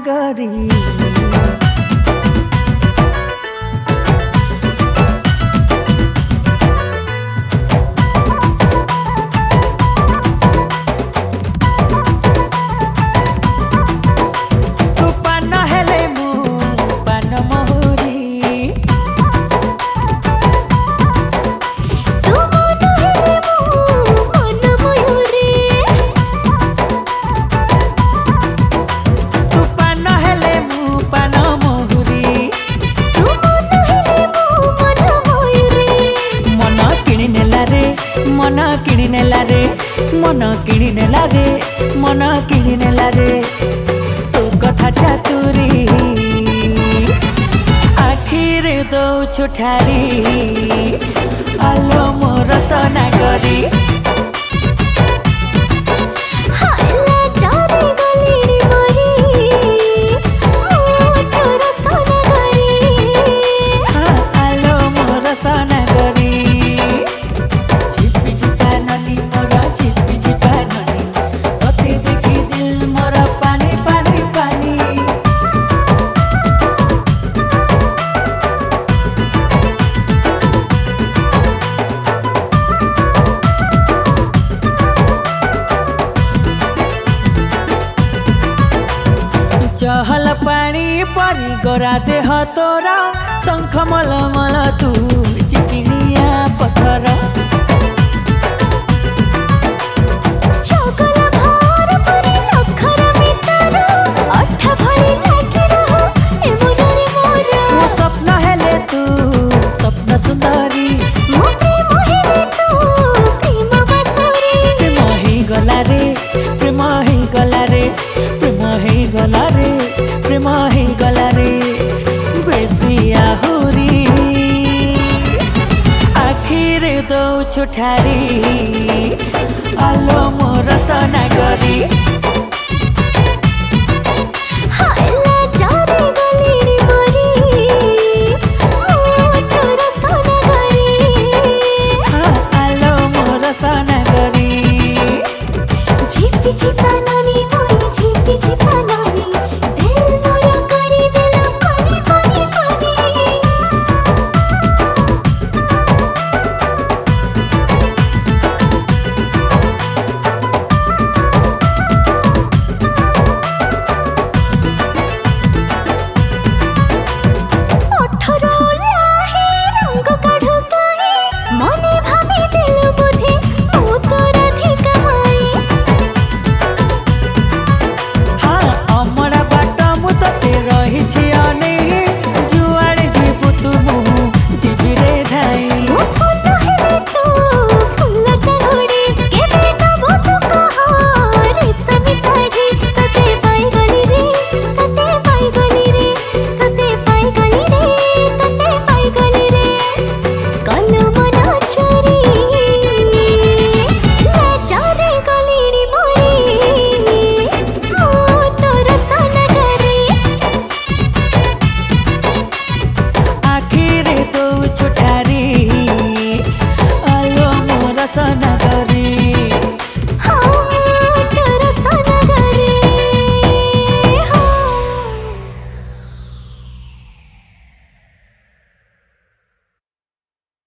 नगरी। मन किणी नेला रे मन किणी नेला रे मन किणी नेला रे तू कथा चातुरी आखिरे दौछु ठारी आलो मोर सनागरी। चहल पानी परी गोरा देह तोरा शंख मल मल तू चिकिनिया पथर स्वप्न हेले तू स्वप्न सुंदरी प्रेम ही गला रे प्रेम ही गला रे प्रेम ही गला रे प्रेम ही गला रे बेसी आहुरी आखिरे दौछु ठारी आलो मोर सनागरी। आलो मोर सनागरी। Zip zip